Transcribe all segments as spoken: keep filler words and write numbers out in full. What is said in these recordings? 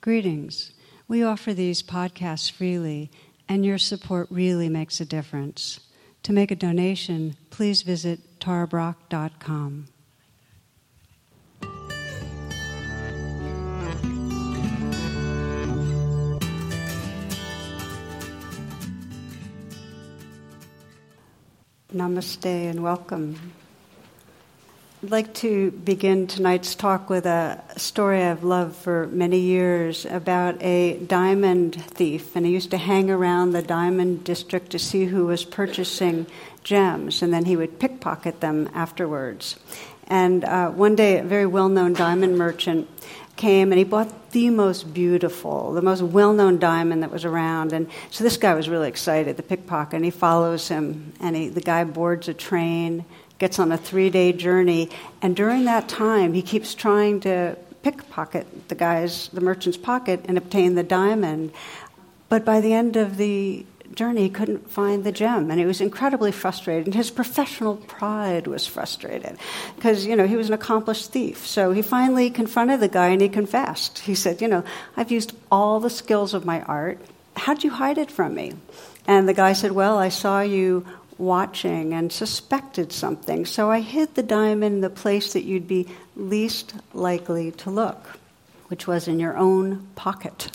Greetings. We offer these podcasts freely, and your support really makes a difference. To make a donation, please visit tara brach dot com. Namaste and welcome. I'd like to begin tonight's talk with a story I've loved for many years about a diamond thief. And he used to hang around the diamond district to see who was purchasing gems, and then he would pickpocket them afterwards. And uh, one day, a very well-known diamond merchant came and he bought the most beautiful, the most well-known diamond that was around. And so this guy was really excited, the pickpocket, and he follows him. And he, the guy boards a train, gets on a three-day journey, and during that time, he keeps trying to pickpocket the guy's, the merchant's pocket and obtain the diamond. But by the end of the journey, he couldn't find the gem, and he was incredibly frustrated, and his professional pride was frustrated because, you know, he was an accomplished thief. So he finally confronted the guy, and he confessed. He said, you know, I've used all the skills of my art. How'd you hide it from me? And the guy said, well, I saw you watching and suspected something, so I hid the diamond in the place that you'd be least likely to look, which was in your own pocket.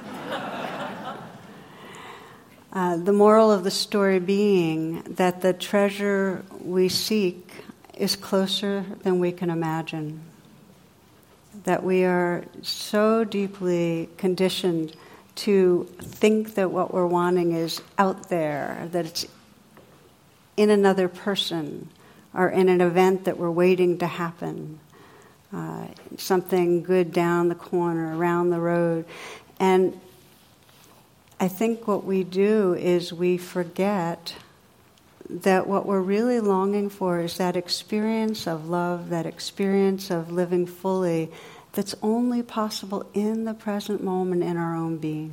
uh, the moral of the story being that the treasure we seek is closer than we can imagine, that we are so deeply conditioned to think that what we're wanting is out there, that it's in another person, or in an event that we're waiting to happen, uh, something good down the corner, around the road. And I think what we do is we forget that what we're really longing for is that experience of love, that experience of living fully, that's only possible in the present moment in our own being.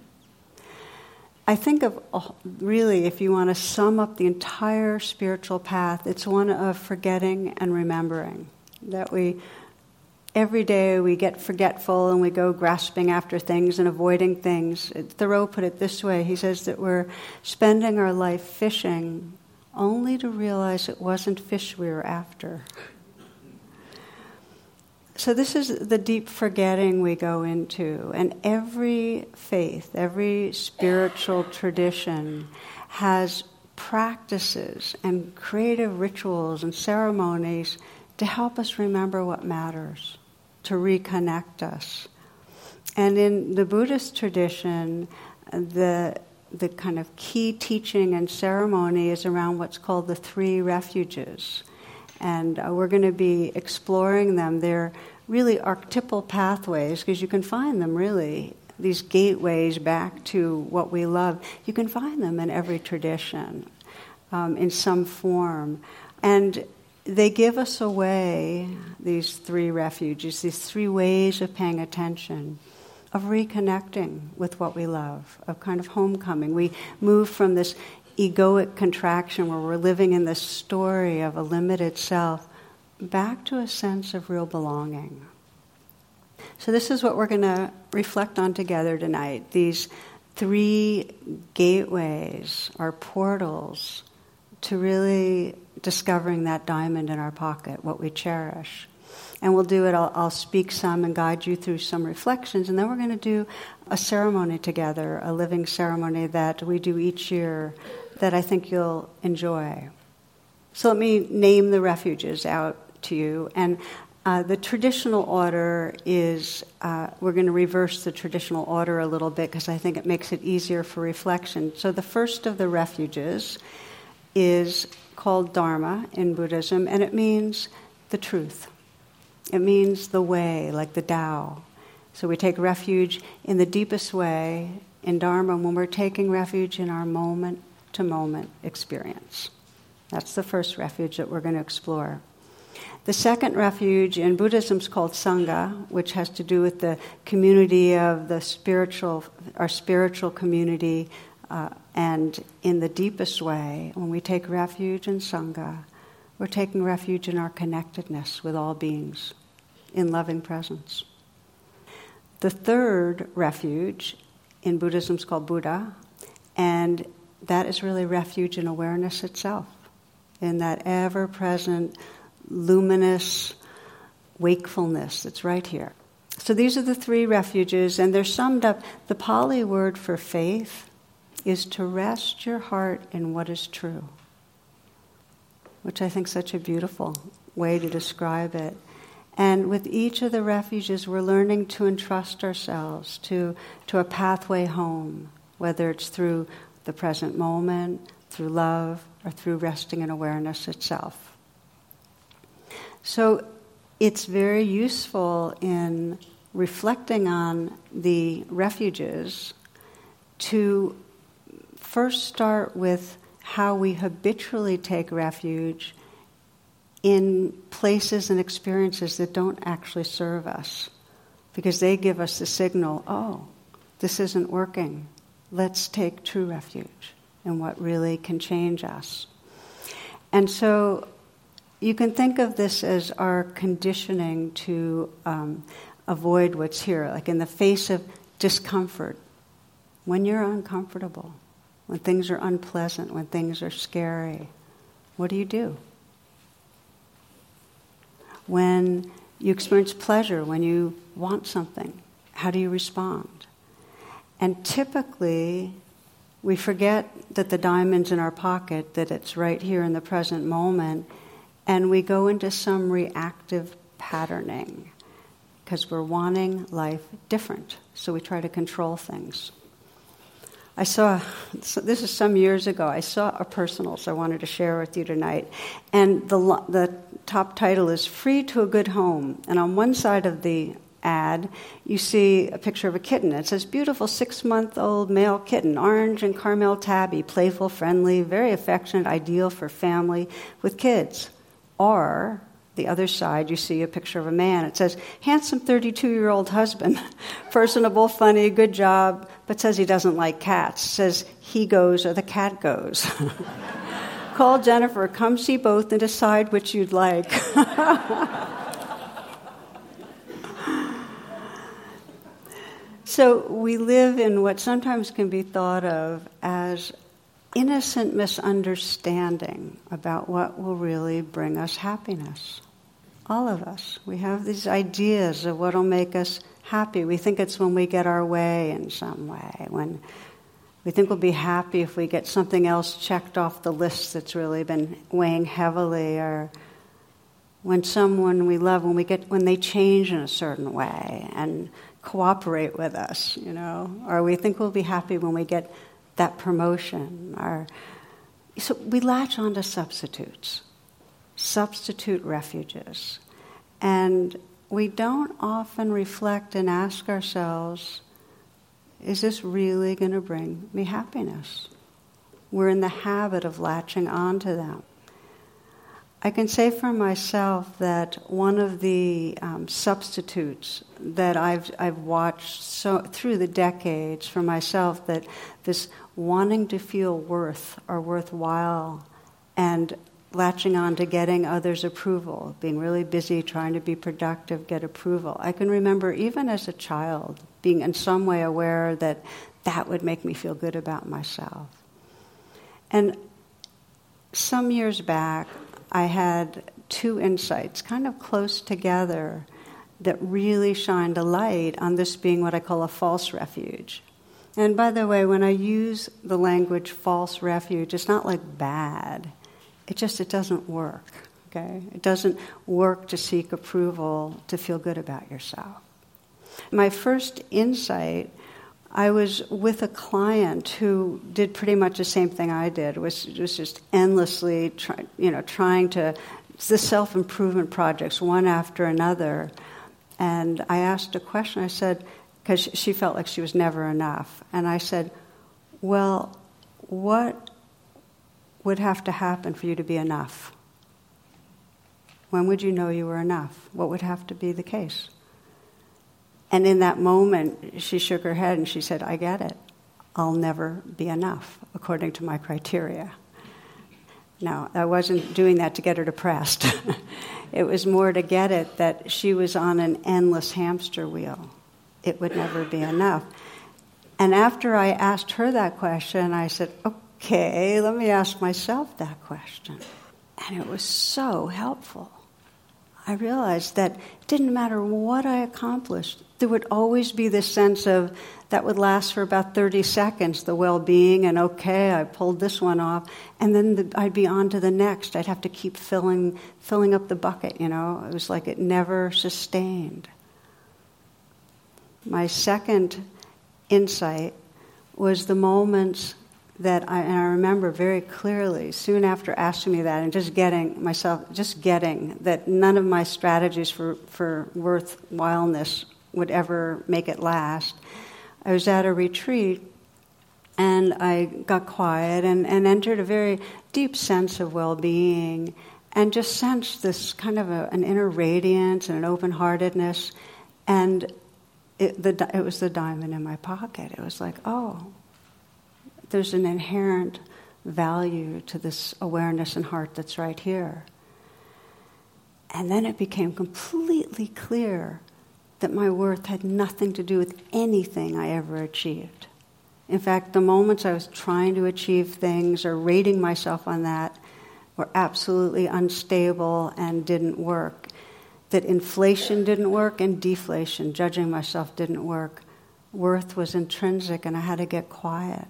I think of, really, if you want to sum up the entire spiritual path, it's one of forgetting and remembering. That we, every day we get forgetful and we go grasping after things and avoiding things. Thoreau put it this way. He says that we're spending our life fishing only to realize it wasn't fish we were after. So this is the deep forgetting we go into, and every faith, every spiritual tradition has practices and creative rituals and ceremonies to help us remember what matters, to reconnect us. And in the Buddhist tradition, the the kind of key teaching and ceremony is around what's called the three refuges. And uh, we're going to be exploring them. They're really archetypal pathways, because you can find them really, these gateways back to what we love. You can find them in every tradition, um, in some form. And they give us a way, these three refuges, these three ways of paying attention, of reconnecting with what we love, of kind of homecoming. We move from this egoic contraction where we're living in this story of a limited self back to a sense of real belonging. So this is what we're going to reflect on together tonight. These three gateways are portals to really discovering that diamond in our pocket, what we cherish. And we'll do it, I'll, I'll speak some and guide you through some reflections, and then we're going to do a ceremony together, a living ceremony that we do each year that I think you'll enjoy. So let me name the refuges out to you. And uh, the traditional order is, uh, we're going to reverse the traditional order a little bit because I think it makes it easier for reflection. So the first of the refuges is called Dharma in Buddhism, and it means the truth. It means the way, like the Tao. So we take refuge in the deepest way in Dharma when we're taking refuge in our moment-to-moment experience. That's the first refuge that we're going to explore. The second refuge in Buddhism is called Sangha, which has to do with the community of the spiritual, our spiritual community, uh, and in the deepest way, when we take refuge in Sangha, we're taking refuge in our connectedness with all beings, in loving presence. The third refuge in Buddhism is called Buddha, and that is really refuge in awareness itself, in that ever-present, luminous wakefulness that's right here. So these are the three refuges, and they're summed up. The Pali word for faith is to rest your heart in what is true, which I think is such a beautiful way to describe it. And with each of the refuges, we're learning to entrust ourselves to, to a pathway home, whether it's through the present moment, through love, or through resting in awareness itself. So it's very useful in reflecting on the refuges to first start with how we habitually take refuge in places and experiences that don't actually serve us, because they give us the signal, oh, this isn't working. Let's take true refuge in what really can change us. And so you can think of this as our conditioning to um, avoid what's here, like in the face of discomfort. When you're uncomfortable, when things are unpleasant, when things are scary, what do you do? When you experience pleasure, when you want something, how do you respond? And typically, we forget that the diamond's in our pocket, that it's right here in the present moment, and we go into some reactive patterning because we're wanting life different. So we try to control things. I saw, so this is some years ago, I saw a personals I wanted to share with you tonight. And the the top title is Free to a Good Home. And on one side of the ad, you see a picture of a kitten. It says, beautiful six-month-old male kitten, orange and caramel tabby, playful, friendly, very affectionate, ideal for family with kids. Or the other side, you see a picture of a man. It says, handsome thirty-two-year-old husband, personable, funny, good job, but says he doesn't like cats. Says he goes or the cat goes. Call Jennifer, come see both and decide which you'd like. So we live in what sometimes can be thought of as innocent misunderstanding about what will really bring us happiness. All of us. We have these ideas of what will make us happy. We think it's when we get our way in some way, when we think we'll be happy if we get something else checked off the list that's really been weighing heavily, or when someone we love, when we get when they change in a certain way and cooperate with us, you know, or we think we'll be happy when we get that promotion. Or so we latch onto substitutes, substitute refuges, and we don't often reflect and ask ourselves, is this really going to bring me happiness? We're in the habit of latching onto them. I can say for myself that one of the um, substitutes that I've I've watched so through the decades for myself, that this wanting to feel worth or worthwhile and latching on to getting others' approval, being really busy trying to be productive, get approval. I can remember even as a child being in some way aware that that would make me feel good about myself. And some years back, I had two insights kind of close together that really shined a light on this being what I call a false refuge. And by the way, when I use the language false refuge, it's not like bad. It just, it doesn't work, okay? It doesn't work to seek approval, to feel good about yourself. My first insight, I was with a client who did pretty much the same thing I did, was, was just endlessly try, you know, trying to, the self-improvement projects, one after another. And I asked a question, I said, because she felt like she was never enough. And I said, well, what would have to happen for you to be enough? When would you know you were enough? What would have to be the case? And in that moment, she shook her head and she said, I get it. I'll never be enough, according to my criteria. Now, I wasn't doing that to get her depressed. It was more to get it that she was on an endless hamster wheel. it would never be enough. And after I asked her that question, I said, okay, let me ask myself that question. And it was so helpful. I realized that it didn't matter what I accomplished. There would always be this sense of, that would last for about thirty seconds, the well-being, and okay, I pulled this one off, and then the, I'd be on to the next. I'd have to keep filling, filling up the bucket, you know. It was like it never sustained. My second insight was the moments that I, and I remember very clearly, soon after asking me that and just getting myself, just getting that none of my strategies for, for worthwhileness would ever make it last. I was at a retreat and I got quiet and, and entered a very deep sense of well-being and just sensed this kind of a, an inner radiance and an open-heartedness. And it, the, it was the diamond in my pocket. It was like, oh, there's an inherent value to this awareness and heart that's right here. And then it became completely clear that my worth had nothing to do with anything I ever achieved. In fact, the moments I was trying to achieve things or rating myself on that were absolutely unstable and didn't work. That inflation didn't work and deflation, judging myself, didn't work. Worth was intrinsic and I had to get quiet.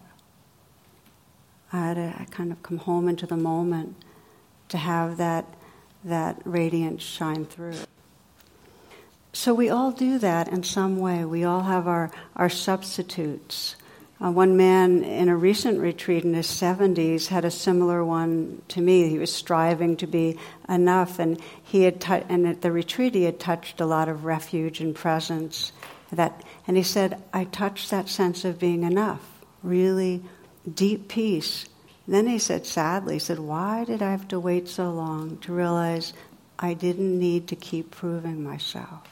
I had to kind of come home into the moment to have that, that radiance shine through. So we all do that in some way. We all have our, our substitutes. Uh, one man in a recent retreat in his seventies had a similar one to me. He was striving to be enough, and he had t- and at the retreat he had touched a lot of refuge and presence. That, and he said, I touched that sense of being enough, really deep peace. Then he said, sadly, he said, why did I have to wait so long to realize I didn't need to keep proving myself?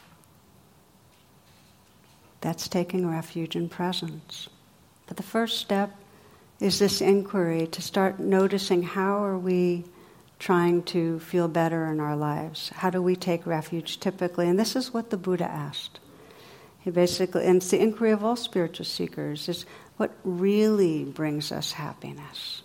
That's taking refuge in presence. But the first step is this inquiry to start noticing how are we trying to feel better in our lives? How do we take refuge typically? And this is what the Buddha asked. He basically, and it's the inquiry of all spiritual seekers, is what really brings us happiness?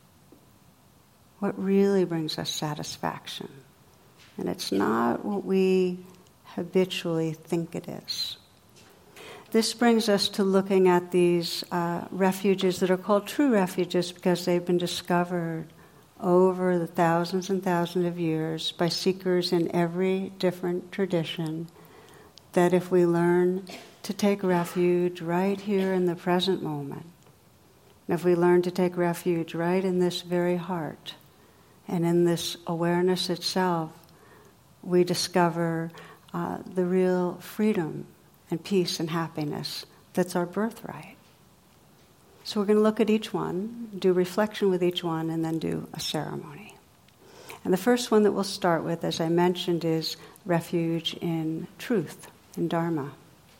What really brings us satisfaction? And it's not what we habitually think it is. This brings us to looking at these uh, refuges that are called true refuges because they've been discovered over the thousands and thousands of years by seekers in every different tradition, that if we learn to take refuge right here in the present moment, if we learn to take refuge right in this very heart and in this awareness itself, we discover uh, the real freedom and peace and happiness that's our birthright. So we're going to look at each one, do reflection with each one, and then do a ceremony. And the first one that we'll start with, as I mentioned, is refuge in truth, in Dharma.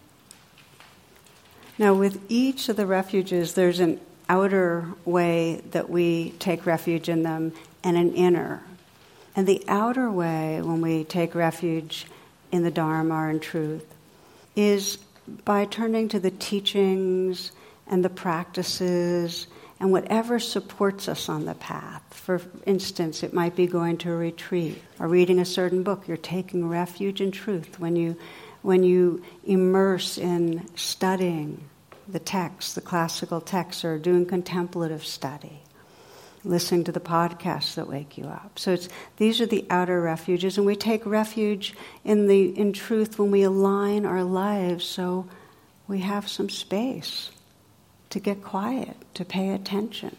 Now, with each of the refuges, there's an outer way that we take refuge in them and an inner. And the outer way, when we take refuge in the Dharma or in truth, is by turning to the teachings and the practices and whatever supports us on the path. For instance, it might be going to a retreat or reading a certain book. You're taking refuge in truth when you when you immerse in studying the text, the classical texts, or doing contemplative study, listening to the podcasts that wake you up. So it's these are the outer refuges, and we take refuge in the in truth when we align our lives so we have some space to get quiet, to pay attention.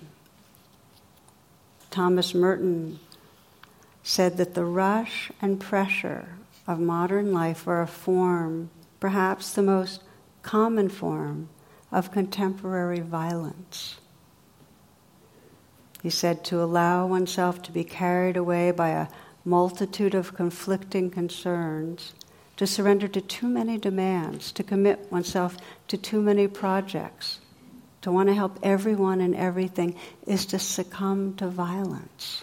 Thomas Merton said that the rush and pressure of modern life are a form, perhaps the most common form, of contemporary violence. He said to allow oneself to be carried away by a multitude of conflicting concerns, to surrender to too many demands, to commit oneself to too many projects, to want to help everyone and everything, is to succumb to violence.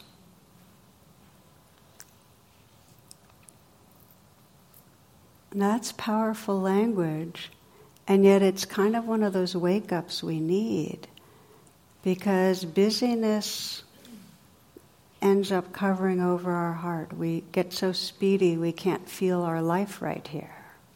And that's powerful language And yet it's kind of one of those wake-ups we need, because busyness ends up covering over our heart. We get so speedy we can't feel our life right here.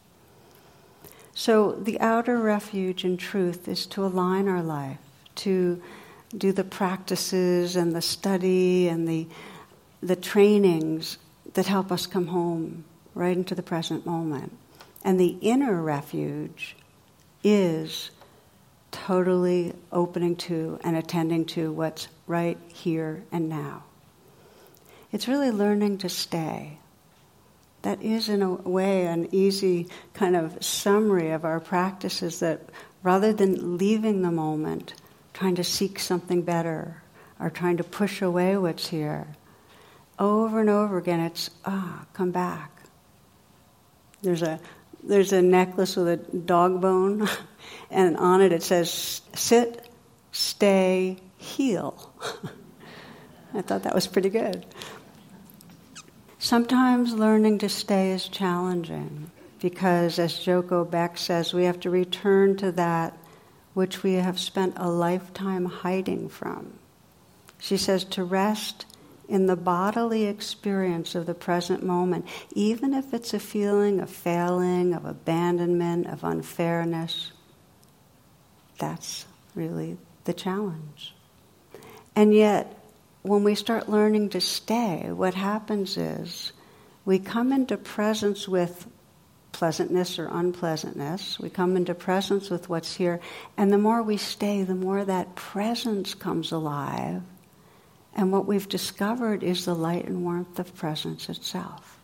So the outer refuge in truth is to align our life, to do the practices and the study and the the trainings that help us come home right into the present moment. And the inner refuge is totally opening to and attending to what's right here and now. It's really learning to stay. That is, in a way, an easy kind of summary of our practices, that rather than leaving the moment, trying to seek something better, or trying to push away what's here, over and over again, it's, ah, come back. There's a there's a necklace with a dog bone, and on it it says, sit, stay, heal. I thought that was pretty good. Sometimes learning to stay is challenging, because, as Joko Beck says, we have to return to that which we have spent a lifetime hiding from. She says to rest in the bodily experience of the present moment, even if it's a feeling of failing, of abandonment, of unfairness. That's really the challenge. And yet, when we start learning to stay, what happens is we come into presence with pleasantness or unpleasantness. We come into presence with what's here. And the more we stay, the more that presence comes alive. And what we've discovered is the light and warmth of presence itself.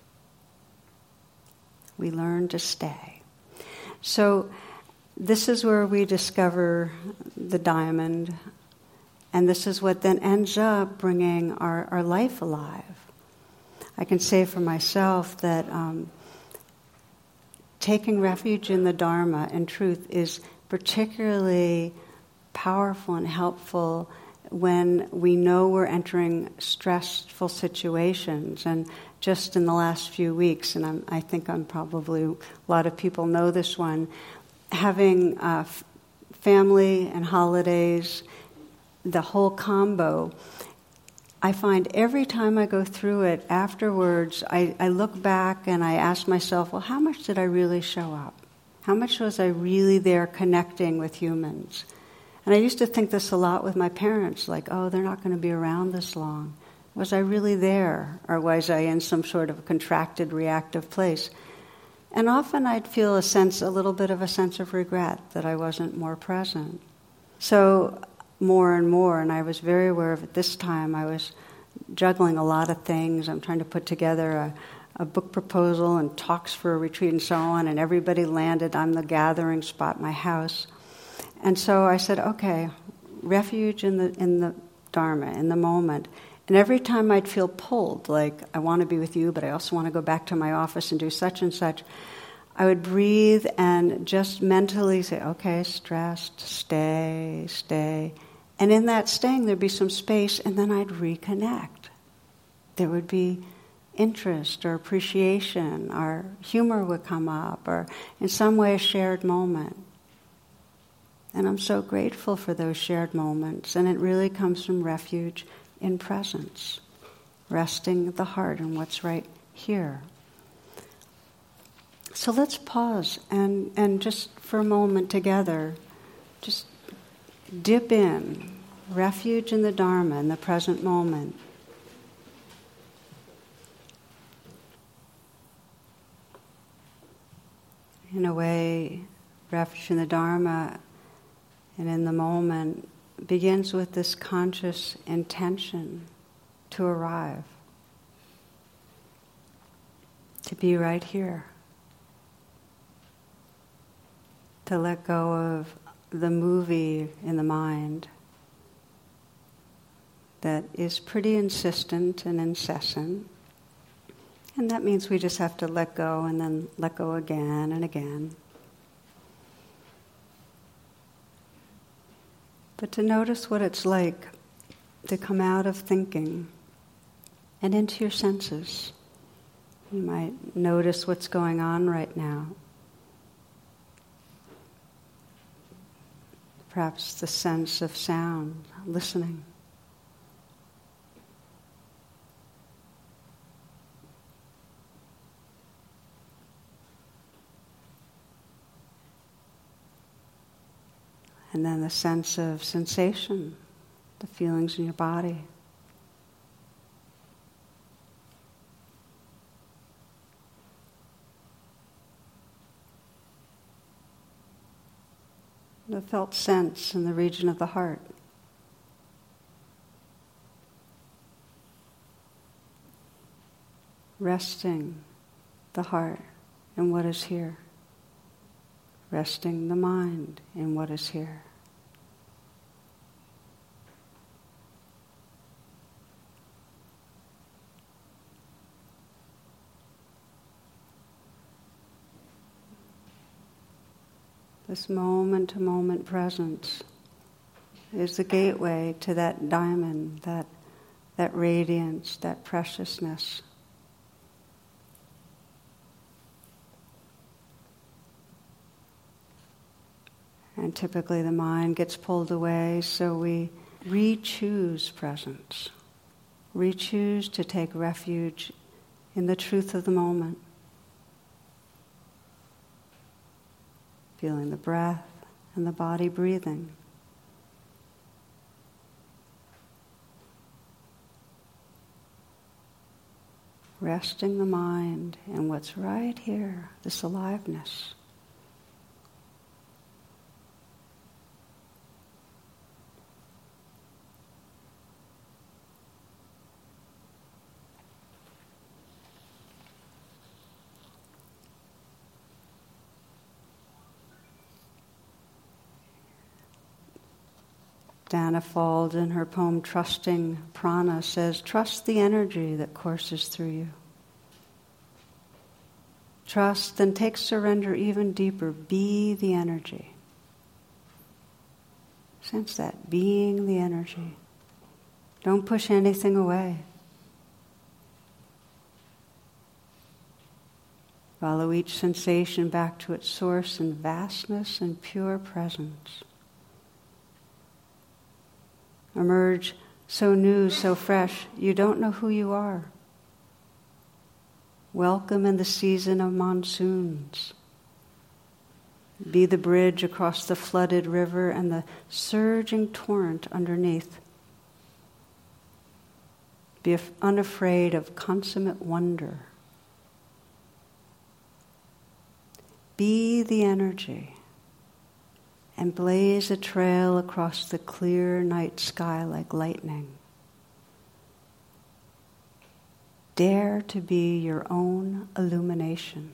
We learn to stay. So this is where we discover the diamond. And this is what then ends up bringing our, our life alive. I can say for myself that um, taking refuge in the Dharma and truth is particularly powerful and helpful when we know we're entering stressful situations. And just in the last few weeks, and I'm, I think I'm probably, a lot of people know this one, having uh, f- family and holidays, the whole combo, I find every time I go through it, afterwards, I, I look back and I ask myself, well, how much did I really show up? How much was I really there connecting with humans? And I used to think this a lot with my parents, like, oh, they're not going to be around this long. Was I really there? Or was I in some sort of contracted, reactive place? And often I'd feel a sense, a little bit of a sense of regret that I wasn't more present. So more and more, and I was very aware of it this time, I was juggling a lot of things. I'm trying to put together a, a book proposal and talks for a retreat and so on, and everybody landed on the gathering spot, my house. And so I said, okay, refuge in the in the Dharma, in the moment. And every time I'd feel pulled, like I want to be with you, but I also want to go back to my office and do such and such, I would breathe and just mentally say, okay, stressed, stay, stay. And in that staying, there'd be some space, and then I'd reconnect. There would be interest or appreciation, or humor would come up, or in some way a shared moment. And I'm so grateful for those shared moments, and it really comes from refuge in presence, resting the heart in what's right here. So let's pause and, and just for a moment together, just dip in, refuge in the Dharma, in the present moment. In a way, refuge in the Dharma and in the moment begins with this conscious intention to arrive, to be right here, to let go of the movie in the mind that is pretty insistent and incessant. And that means we just have to let go and then let go again and again. But to notice what it's like to come out of thinking and into your senses. You might notice what's going on right now. perhaps the sense of sound, listening. And then the sense of sensation, the feelings in your body. The felt sense in the region of the heart. Resting the heart in what is here. Resting the mind in what is here. This moment-to-moment presence is the gateway to that diamond, that, that radiance, that preciousness. And typically the mind gets pulled away, so we re-choose presence. Re-choose to take refuge in the truth of the moment. Feeling the breath and the body breathing. Resting the mind in what's right here, this aliveness. Dana Fald, in her poem Trusting Prana, says, trust the energy that courses through you. Trust, then take surrender even deeper. Be the energy. Sense that, being the energy. Don't push anything away. Follow each sensation back to its source in vastness and pure presence. Emerge so new, so fresh, you don't know who you are. Welcome in the season of monsoons. Be the bridge across the flooded river and the surging torrent underneath. Be unafraid of consummate wonder. Be the energy. And blaze a trail across the clear night sky like lightning. Dare to be your own illumination.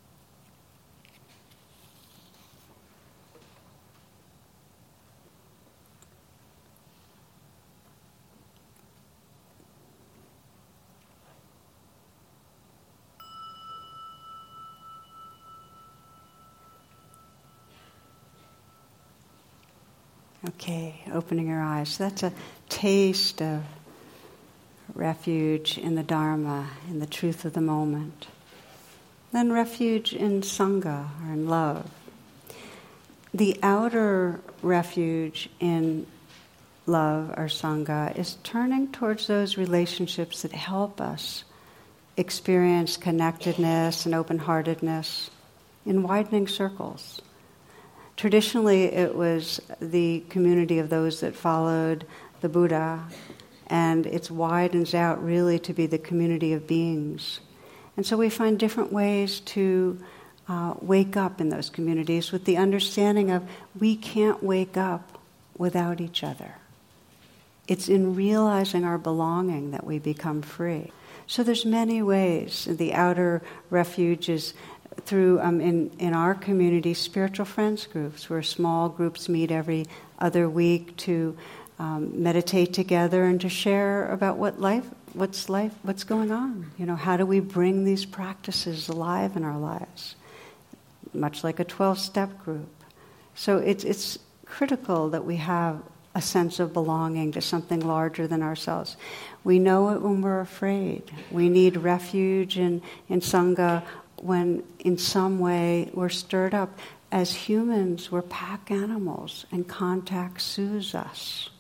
Okay, opening your eyes. So that's a taste of refuge in the Dharma, in the truth of the moment. Then refuge in Sangha, or in love. The outer refuge in love, or Sangha, is turning towards those relationships that help us experience connectedness and open-heartedness in widening circles. Traditionally, it was the community of those that followed the Buddha, and it widens out really to be the community of beings. And so we find different ways to uh, wake up in those communities with the understanding of we can't wake up without each other. It's in realizing our belonging that we become free. So there's many ways. The outer refuge is through, um, in, in our community, spiritual friends groups, where small groups meet every other week to um, meditate together and to share about what life, what's life, what's going on. You know, how do we bring these practices alive in our lives? Much like a twelve-step group. So it's it's critical that we have a sense of belonging to something larger than ourselves. We know it when we're afraid. We need refuge in, in Sangha when in some way we're stirred up. as humans, we're pack animals, and contact soothes us.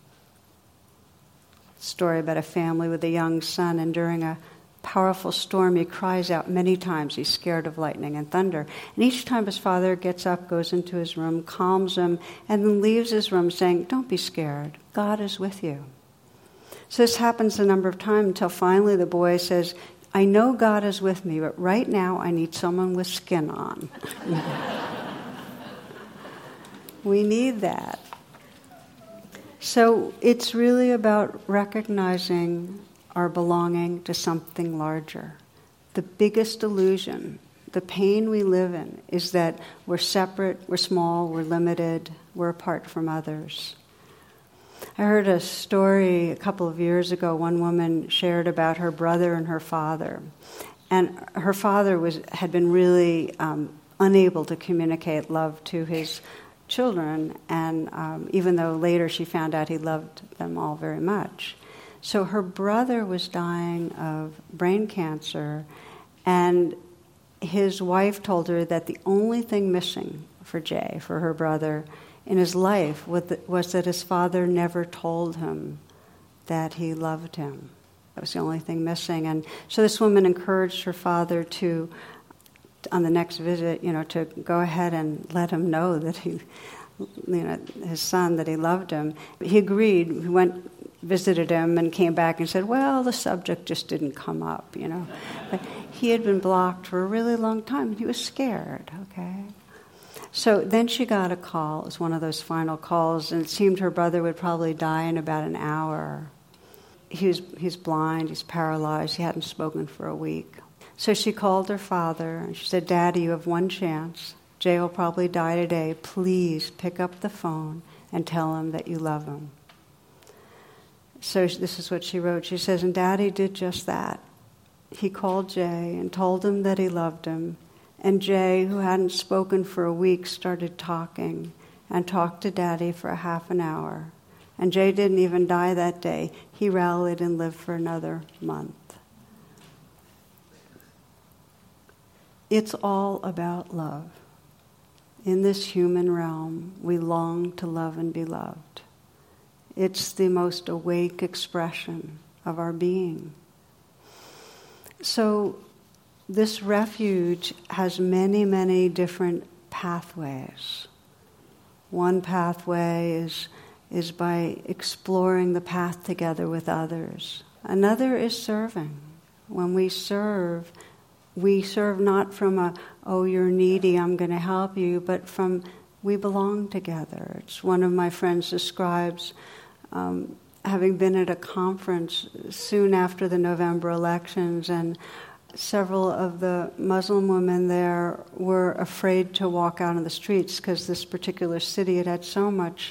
Story about a family with a young son, and during a powerful storm, he cries out many times. He's scared of lightning and thunder. And each time his father gets up, goes into his room, calms him, and then leaves his room saying, "Don't be scared. God is with you." So this happens a number of times until finally the boy says, "I know God is with me, but right now I need someone with skin on." We need that. So it's really about recognizing our belonging to something larger. The biggest illusion, the pain we live in, is that we're separate, we're small, we're limited, we're apart from others. I heard a story a couple of years ago. One woman shared about her brother and her father. And her father was had been really um, unable to communicate love to his children, and um, even though later she found out he loved them all very much. So her brother was dying of brain cancer, and his wife told her that the only thing missing for Jay, for her brother, in his life was that his father never told him that he loved him. That was the only thing missing. And so this woman encouraged her father to, on the next visit, you know, to go ahead and let him know that he, you know, his son, that he loved him. He agreed. He went, visited him, and came back and said, well, the subject just didn't come up, you know. But he had been blocked for a really long time. He was scared, okay? So then she got a call. It was one of those final calls, and it seemed her brother would probably die in about an hour. He was, he's blind, he's paralyzed, he hadn't spoken for a week. So she called her father, and she said, Daddy, you have one chance. Jay will probably die today. Please pick up the phone and tell him that you love him. So this is what she wrote. She says, and Daddy did just that. He called Jay and told him that he loved him. And Jay, who hadn't spoken for a week, started talking and talked to Daddy for a half an hour. And Jay didn't even die that day. He rallied and lived for another month. It's all about love. In this human realm, we long to love and be loved. It's the most awake expression of our being. So this refuge has many, many different pathways. One pathway is, is by exploring the path together with others. Another is serving. When we serve, we serve not from a, oh, you're needy, I'm going to help you, but from we belong together. It's one of my friends describes um, having been at a conference soon after the November elections, and several of the Muslim women there were afraid to walk out on the streets because this particular city had had so much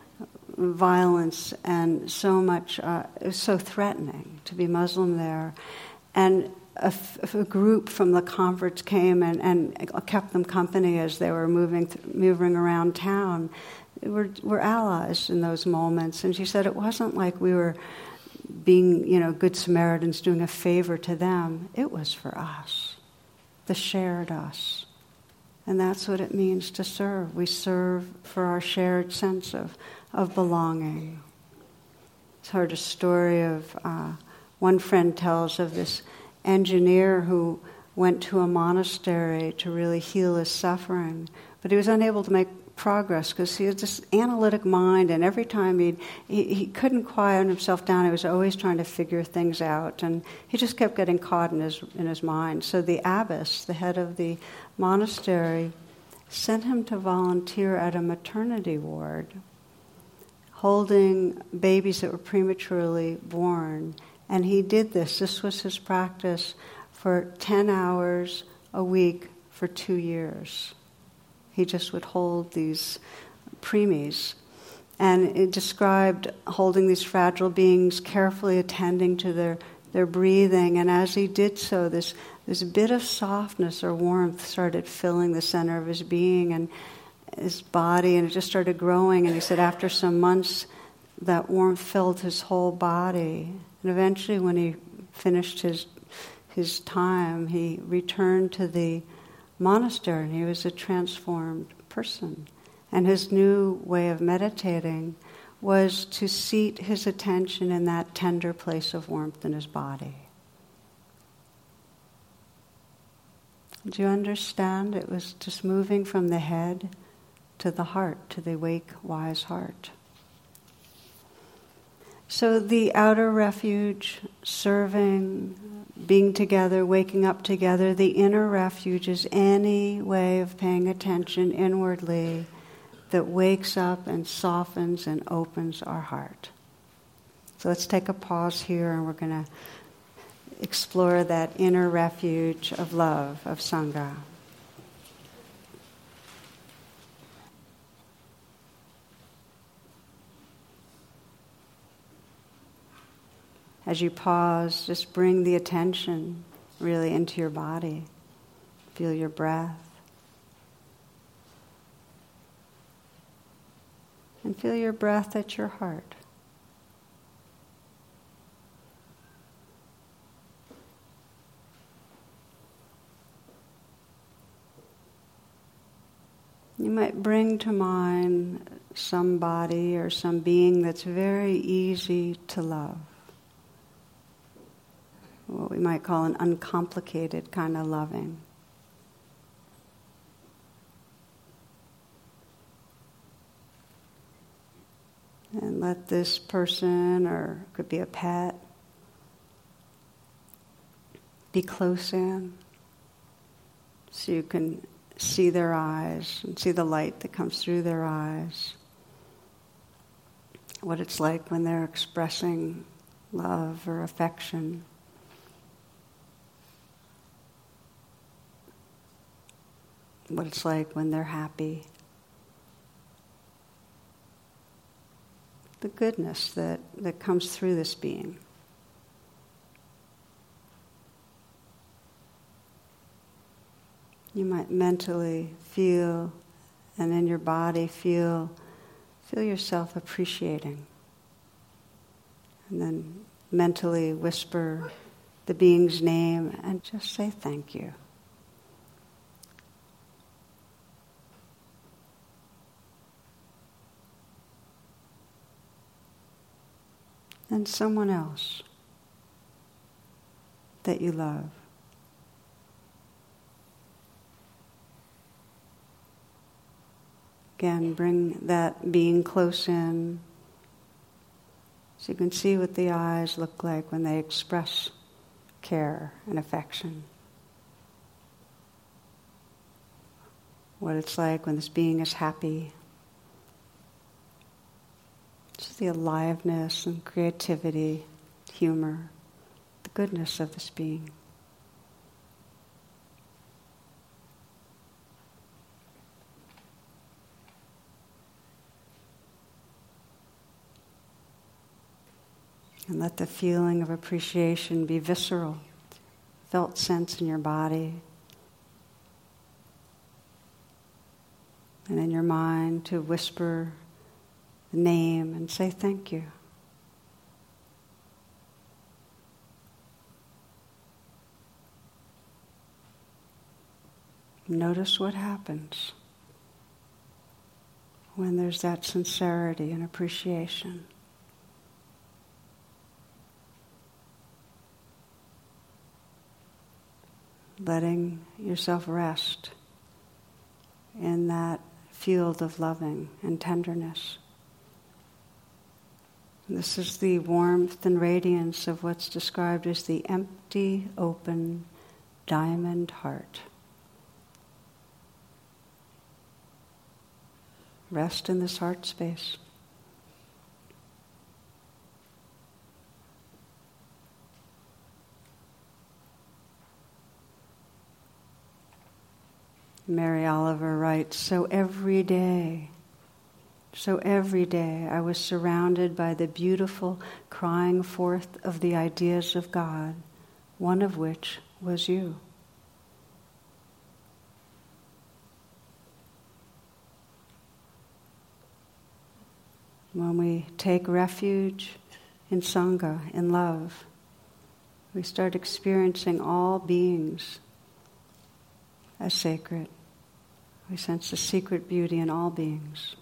violence and so much, uh, it was so threatening to be Muslim there. And a, f- a group from the conference came and, and kept them company as they were moving th- moving around town. We're, we're allies in those moments. And she said it wasn't like we were being, you know, good Samaritans doing a favor to them. It was for us, the shared us. And that's what it means to serve. We serve for our shared sense of, of belonging. I heard a story of, uh, one friend tells of this engineer who went to a monastery to really heal his suffering, but he was unable to make progress because he had this analytic mind, and every time he'd, he he couldn't quiet himself down. He was always trying to figure things out, and he just kept getting caught in his in his mind. So the abbess, the head of the monastery, sent him to volunteer at a maternity ward, holding babies that were prematurely born. And he did this. This was his practice for ten hours a week for two years. He just would hold these preemies. And it described holding these fragile beings, carefully attending to their, their breathing. And as he did so, this, this bit of softness or warmth started filling the center of his being and his body, and it just started growing. And he said after some months, that warmth filled his whole body. And eventually, when he finished his his time, he returned to the monastery, and he was a transformed person. And his new way of meditating was to seat his attention in that tender place of warmth in his body. Do you understand? It was just moving from the head to the heart, to the awake, wise heart. So the outer refuge, serving, being together, waking up together. The inner refuge is any way of paying attention inwardly that wakes up and softens and opens our heart. So let's take a pause here, and we're going to explore that inner refuge of love, of Sangha. As you pause, just bring the attention really into your body. Feel your breath. And feel your breath at your heart. You might bring to mind somebody or some being that's very easy to love. What we might call an uncomplicated kind of loving. And let this person, or it could be a pet, be close in, so you can see their eyes and see the light that comes through their eyes. What it's like when they're expressing love or affection. What it's like when they're happy. The goodness that, that comes through this being. You might mentally feel, and in your body feel, feel yourself appreciating. And then mentally whisper the being's name and just say thank you. And someone else that you love. Again, bring that being close in so you can see what the eyes look like when they express care and affection. What it's like when this being is happy. Just the aliveness and creativity, humor, the goodness of this being. And let the feeling of appreciation be visceral, felt sense in your body. And in your mind to whisper the name and say thank you. Notice what happens when there's that sincerity and appreciation. Letting yourself rest in that field of loving and tenderness. This is the warmth and radiance of what's described as the empty, open, diamond heart. Rest in this heart space. Mary Oliver writes, so every day, so every day I was surrounded by the beautiful crying forth of the ideas of God, one of which was you. When we take refuge in Sangha, in love, we start experiencing all beings as sacred. We sense the secret beauty in all beings.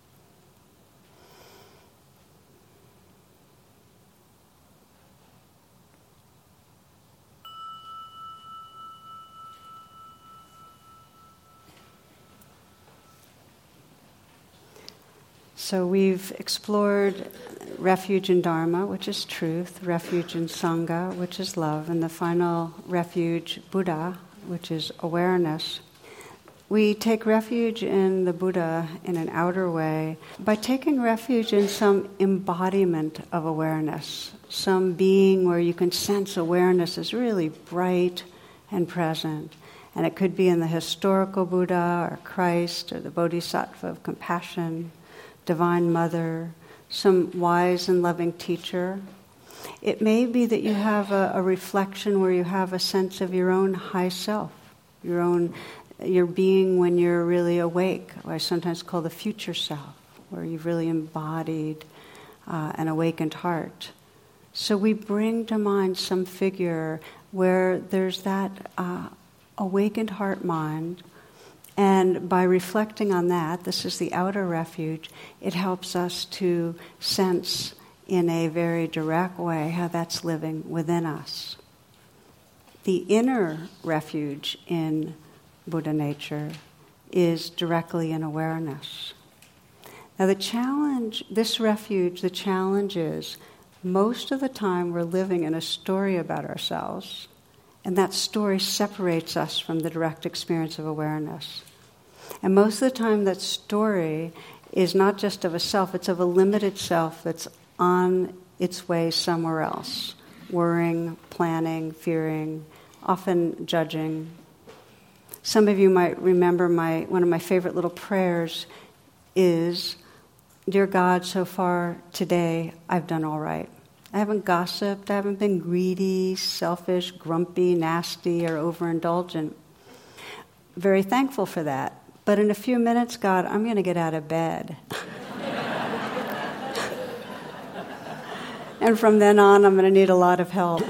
So we've explored refuge in Dharma, which is truth, refuge in Sangha, which is love, and the final refuge, Buddha, which is awareness. We take refuge in the Buddha in an outer way by taking refuge in some embodiment of awareness, some being where you can sense awareness is really bright and present. And it could be in the historical Buddha or Christ or the Bodhisattva of compassion, Divine Mother, some wise and loving teacher. It may be that you have a, a reflection where you have a sense of your own high self, your own, your being when you're really awake, or I sometimes call the future self, where you've really embodied uh, an awakened heart. So we bring to mind some figure where there's that uh, awakened heart mind. And by reflecting on that, this is the outer refuge, it helps us to sense in a very direct way how that's living within us. The inner refuge in Buddha nature is directly in awareness. Now the challenge, this refuge, the challenge is most of the time we're living in a story about ourselves, and that story separates us from the direct experience of awareness. And most of the time that story is not just of a self, it's of a limited self that's on its way somewhere else, worrying, planning, fearing, often judging. Some of you might remember my one of my favorite little prayers is, "Dear God, so far today I've done all right. I haven't gossiped, I haven't been greedy, selfish, grumpy, nasty, or overindulgent." Very thankful for that. But in a few minutes, God, I'm going to get out of bed. And from then on, I'm going to need a lot of help.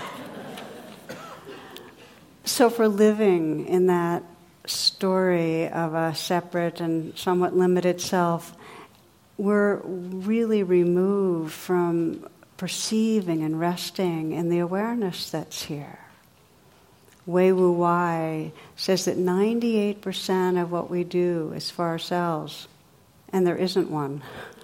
So if we're living in that story of a separate and somewhat limited self, we're really removed from perceiving and resting in the awareness that's here. Wei Wu Wai says that ninety-eight percent of what we do is for ourselves, and there isn't one.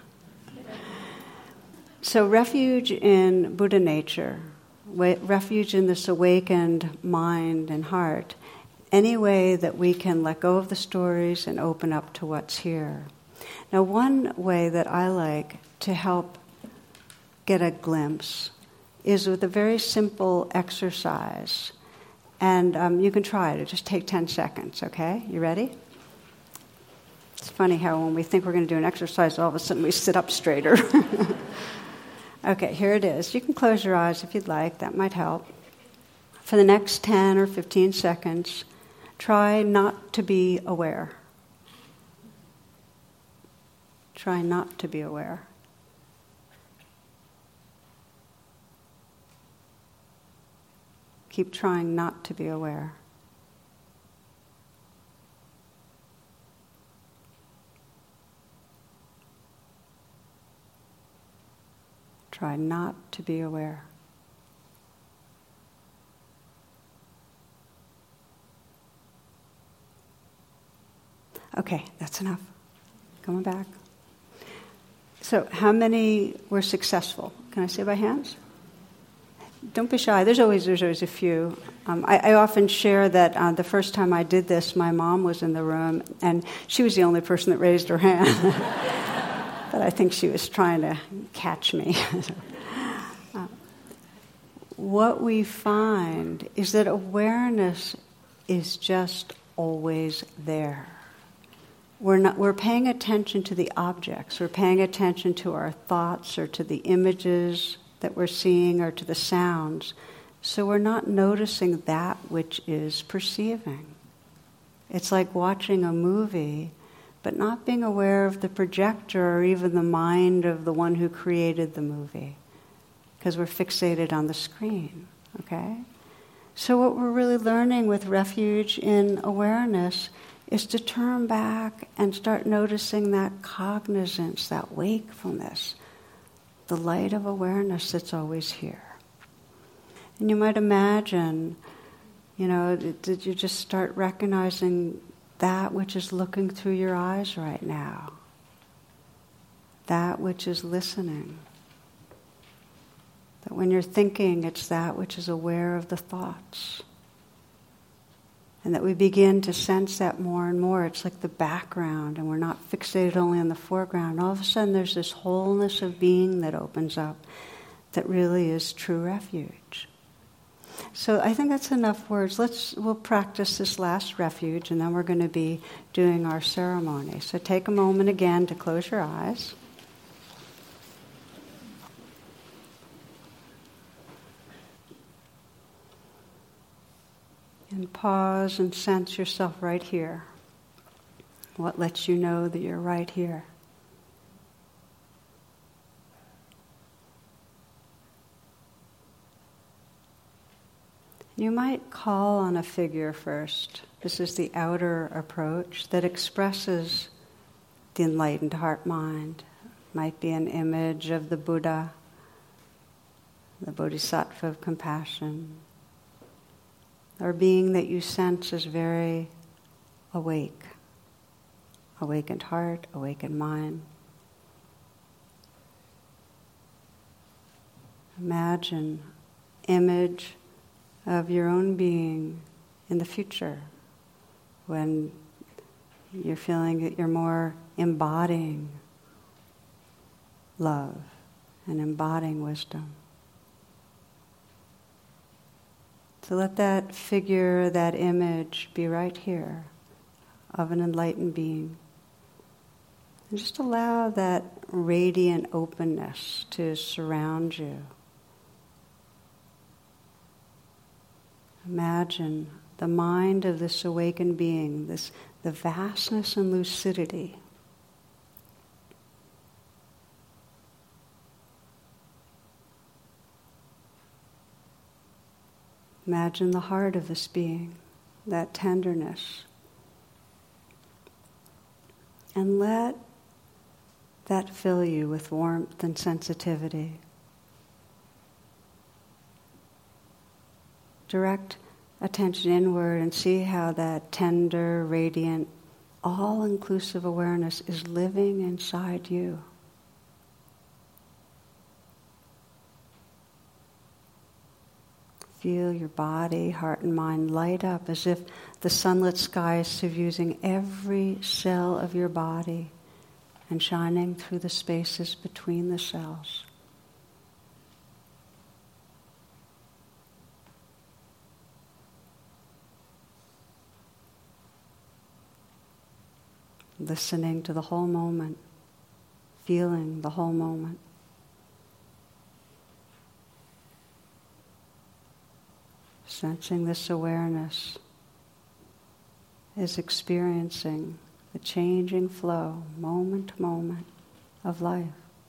So refuge in Buddha nature, refuge in this awakened mind and heart, any way that we can let go of the stories and open up to what's here. Now, one way that I like to help get a glimpse is with a very simple exercise. And um, you can try it. It'll just take ten seconds, okay? You ready? It's funny how when we think we're going to do an exercise, all of a sudden we sit up straighter. Okay, here it is. You can close your eyes if you'd like. That might help. For the next ten or fifteen seconds, try not to be aware. Try not to be aware. Keep trying not to be aware. Try not to be aware. Okay, that's enough. Coming back. So, how many were successful? Can I say by hands? Don't be shy. There's always there's always a few. Um, I, I often share that uh, the first time I did this, my mom was in the room, and she was the only person that raised her hand. But I think she was trying to catch me. uh, what we find is that awareness is just always there. We're not. We're paying attention to the objects. We're paying attention to our thoughts or to the images that we're seeing or to the sounds. So we're not noticing that which is perceiving. It's like watching a movie, but not being aware of the projector or even the mind of the one who created the movie, because we're fixated on the screen, okay? So what we're really learning with refuge in awareness is to turn back and start noticing that cognizance, that wakefulness, the light of awareness that's always here. And you might imagine, you know, did you just start recognizing that which is looking through your eyes right now? That which is listening. That when you're thinking, it's that which is aware of the thoughts. And that we begin to sense that more and more. It's like the background, and we're not fixated only on the foreground. All of a sudden there's this wholeness of being that opens up that really is true refuge. So I think that's enough words. Let's we'll practice this last refuge, and then we're going to be doing our ceremony. So take a moment again to close your eyes. And pause and sense yourself right here. What lets you know that you're right here? You might call on a figure first. This is the outer approach that expresses the enlightened heart-mind. Might be an image of the Buddha, the Bodhisattva of compassion, or being that you sense is very awake. Awakened heart, awakened mind. Imagine image of your own being in the future when you're feeling that you're more embodying love and embodying wisdom. So let that figure, that image be right here of an enlightened being. And just allow that radiant openness to surround you. Imagine the mind of this awakened being, this the vastness and lucidity. Imagine the heart of this being, that tenderness. And let that fill you with warmth and sensitivity. Direct attention inward and see how that tender, radiant, all-inclusive awareness is living inside you. Feel your body, heart, and mind light up as if the sunlit sky is suffusing every cell of your body and shining through the spaces between the cells. Listening to the whole moment, feeling the whole moment. Sensing this awareness is experiencing the changing flow, moment to moment, of life.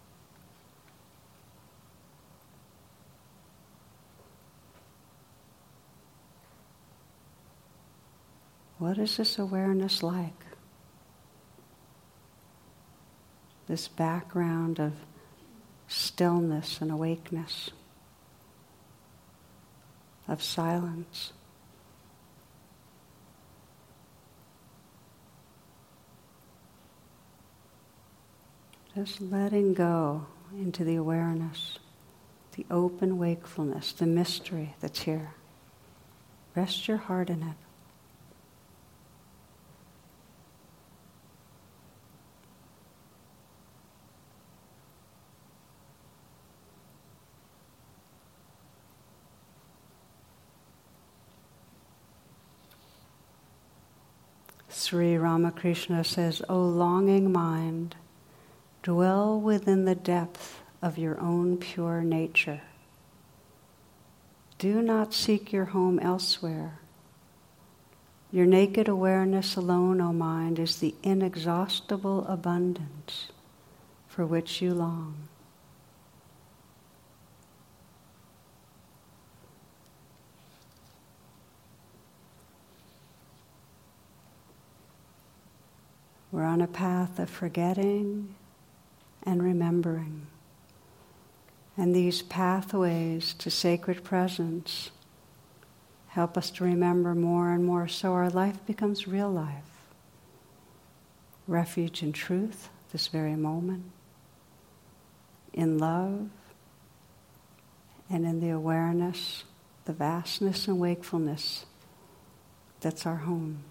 What is this awareness like? This background of stillness and awakeness, of silence. Just letting go into the awareness, the open wakefulness, the mystery that's here. Rest your heart in it. Sri Ramakrishna says, "O longing mind, dwell within the depth of your own pure nature. Do not seek your home elsewhere. Your naked awareness alone, O mind, is the inexhaustible abundance for which you long." We're on a path of forgetting and remembering. And these pathways to sacred presence help us to remember more and more, so our life becomes real life. Refuge in truth, this very moment, in love, and in the awareness, the vastness and wakefulness that's our home.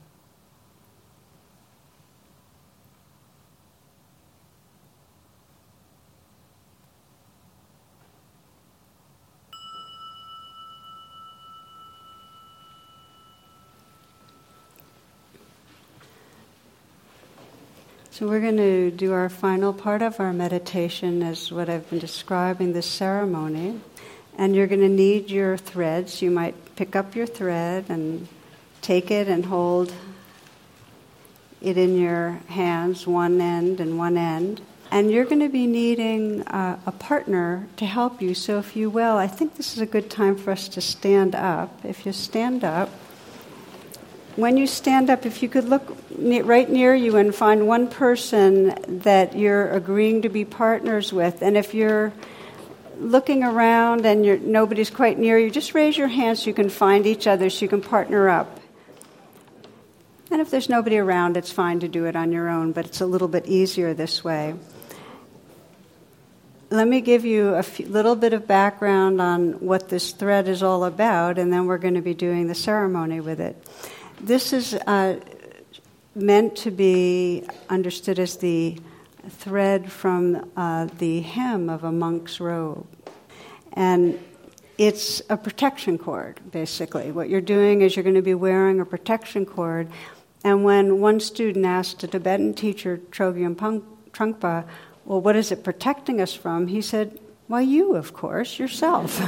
So we're going to do our final part of our meditation as what I've been describing, this ceremony. And you're going to need your threads. You might pick up your thread and take it and hold it in your hands, one end and one end. And you're going to be needing uh, a partner to help you. So if you will, I think this is a good time for us to stand up. If you stand up, when you stand up, if you could look ne- right near you and find one person that you're agreeing to be partners with. And if you're looking around and you're, nobody's quite near you, just raise your hand so you can find each other, so you can partner up. And if there's nobody around, it's fine to do it on your own, but it's a little bit easier this way. Let me give you a few, little bit of background on what this thread is all about, and then we're going to be doing the ceremony with it. This is uh, meant to be understood as the thread from uh, the hem of a monk's robe. And it's a protection cord, basically. What you're doing is you're going to be wearing a protection cord. And when one student asked a Tibetan teacher, Chogyam Trungpa, well, what is it protecting us from? He said, why, you, of course, yourself.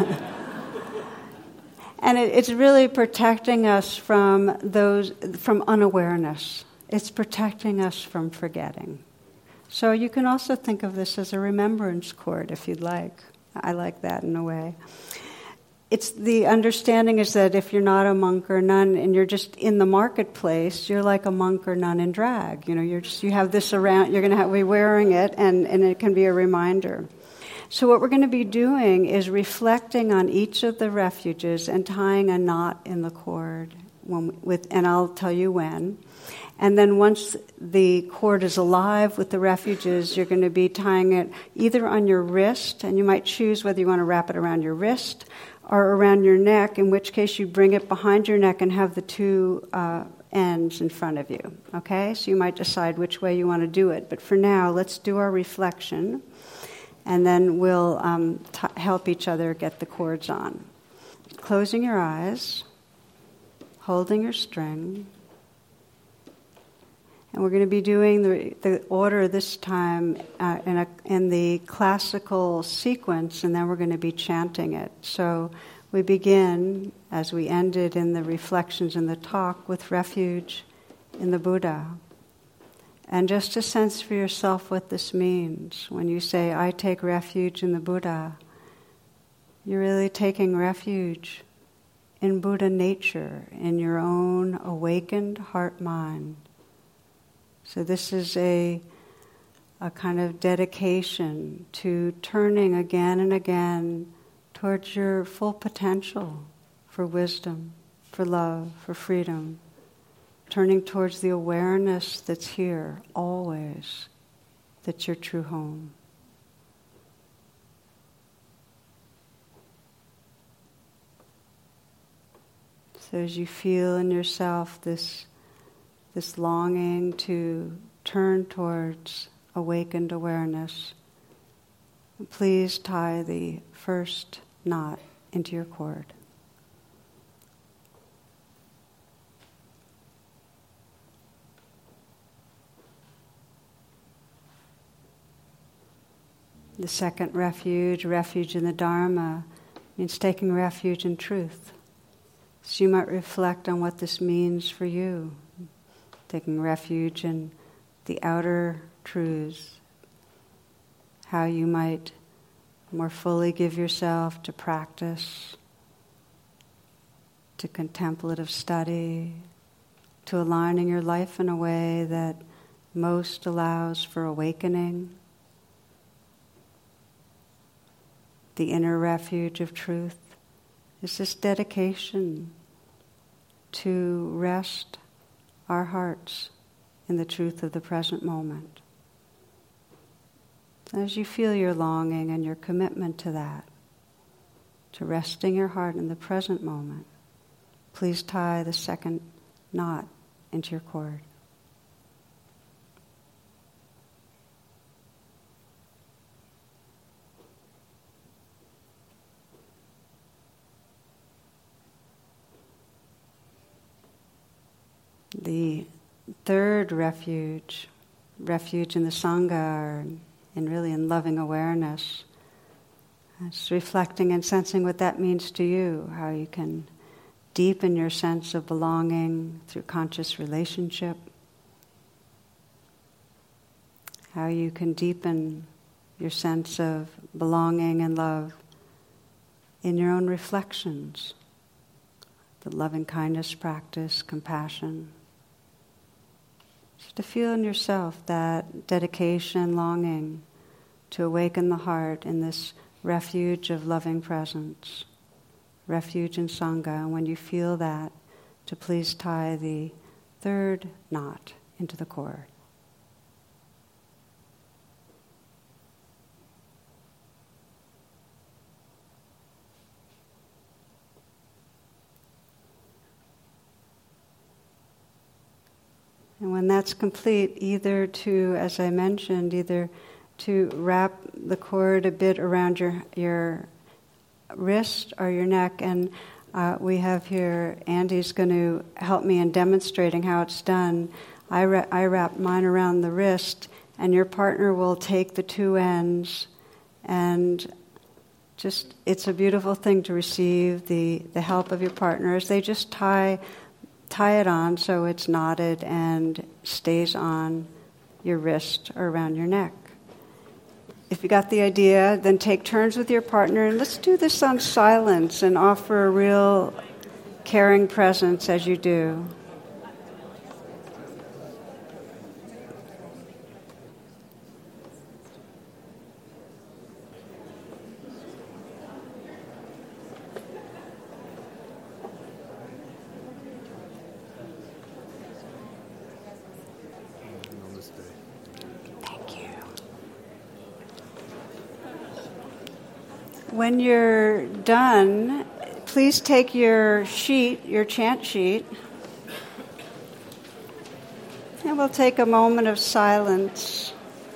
And it, it's really protecting us from those, from unawareness. It's protecting us from forgetting. So you can also think of this as a remembrance cord, if you'd like. I like that in a way. It's the understanding is that if you're not a monk or nun and you're just in the marketplace, you're like a monk or nun in drag. You know, you're just you have this around. You're going to have, be wearing it, and, and it can be a reminder. So what we're going to be doing is reflecting on each of the refuges and tying a knot in the cord. When, with, and I'll tell you when. And then once the cord is alive with the refuges, you're going to be tying it either on your wrist, and you might choose whether you want to wrap it around your wrist or around your neck, in which case you bring it behind your neck and have the two uh, ends in front of you. Okay? So you might decide which way you want to do it. But for now, let's do our reflection, and then we'll um, t- help each other get the cords on. Closing your eyes, holding your string. And we're going to be doing the, the order this time uh, in, a, in the classical sequence, and then we're going to be chanting it. So we begin, as we ended in the reflections in the talk, with refuge in the Buddha. And just to sense for yourself what this means. When you say, I take refuge in the Buddha, you're really taking refuge in Buddha nature, in your own awakened heart-mind. So this is a, a kind of dedication to turning again and again towards your full potential for wisdom, for love, for freedom. Turning towards the awareness that's here, always, that's your true home. So as you feel in yourself this this longing to turn towards awakened awareness, please tie the first knot into your cord. The second refuge, refuge in the Dharma, means taking refuge in truth. So you might reflect on what this means for you. Taking refuge in the outer truths, how you might more fully give yourself to practice, to contemplative study, to aligning your life in a way that most allows for awakening, the inner refuge of truth, is this dedication to rest our hearts in the truth of the present moment. As you feel your longing and your commitment to that, to resting your heart in the present moment, please tie the second knot into your cord. The third refuge, refuge in the Sangha, or in really in loving awareness. It's reflecting and sensing what that means to you, how you can deepen your sense of belonging through conscious relationship, how you can deepen your sense of belonging and love in your own reflections, the loving kindness practice, compassion. Just to feel in yourself that dedication, longing to awaken the heart in this refuge of loving presence, refuge in Sangha. And when you feel that, to please tie the third knot into the cord. And when that's complete, either to, as I mentioned, either to wrap the cord a bit around your your wrist or your neck, and uh, we have here, Andy's going to help me in demonstrating how it's done. I, ra- I wrap mine around the wrist, and your partner will take the two ends, and just, it's a beautiful thing to receive the, the help of your partner as they just tie tie it on so it's knotted and stays on your wrist or around your neck. If you got the idea, then take turns with your partner, and let's do this on silence and offer a real caring presence as you do. When you're done, please take your sheet, your chant sheet, and we'll take a moment of silence.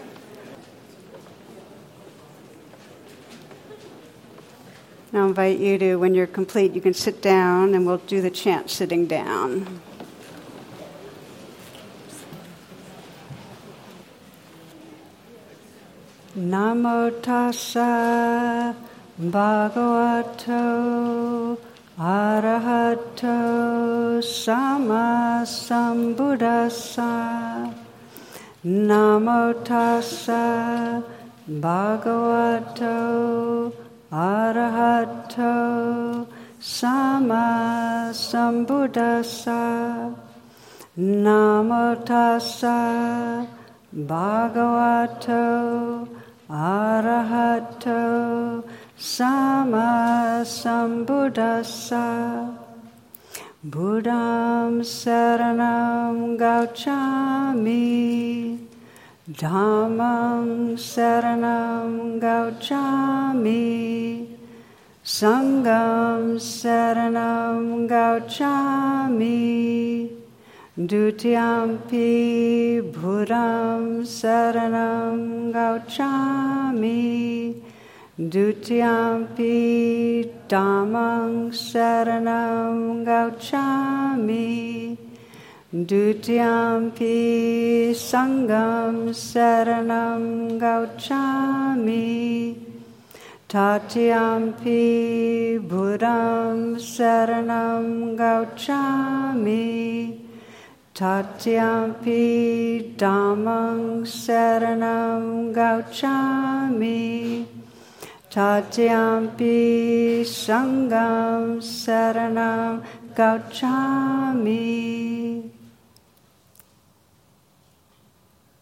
And I'll invite you to, when you're complete, you can sit down, and we'll do the chant sitting down. Namo tassa Bhagavato Arahato Sama Sambuddhassa. Namo tassa Bhagavato Arahato Sama Sambuddhassa. Namo tassa Bhagavato Arahato Sama Sambuddhassa. Buddham Saranam Gauchami. Dhammam Saranam Gauchami. Sangham Saranam Gauchami. Dutiyampi Buddham Saranam Gauchami. Dutiyampi Dhammam Saranam Gauchami. Dutiyampi Sangham Saranam Gauchami. Tatiyampi Buddham Saranam Gauchami. Tatyampi Dhammam Saranam Gauchami. Tatyampi Sangham Saranam Gauchami.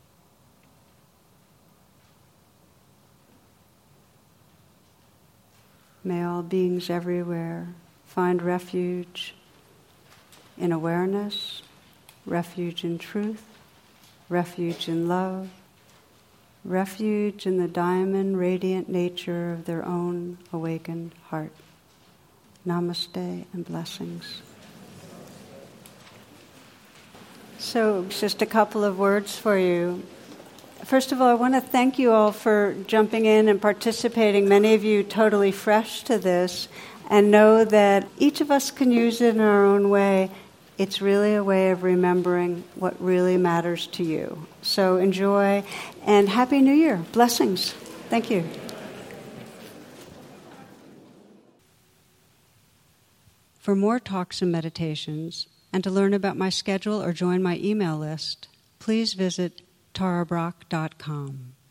May all beings everywhere find refuge in awareness, refuge in truth, refuge in love, refuge in the diamond radiant nature of their own awakened heart. Namaste and blessings. So, just a couple of words for you. First of all, I want to thank you all for jumping in and participating, many of you totally fresh to this, and know that each of us can use it in our own way. It's really a way of remembering what really matters to you. So enjoy, and Happy New Year. Blessings. Thank you. For more talks and meditations, and to learn about my schedule or join my email list, please visit tara brach dot com.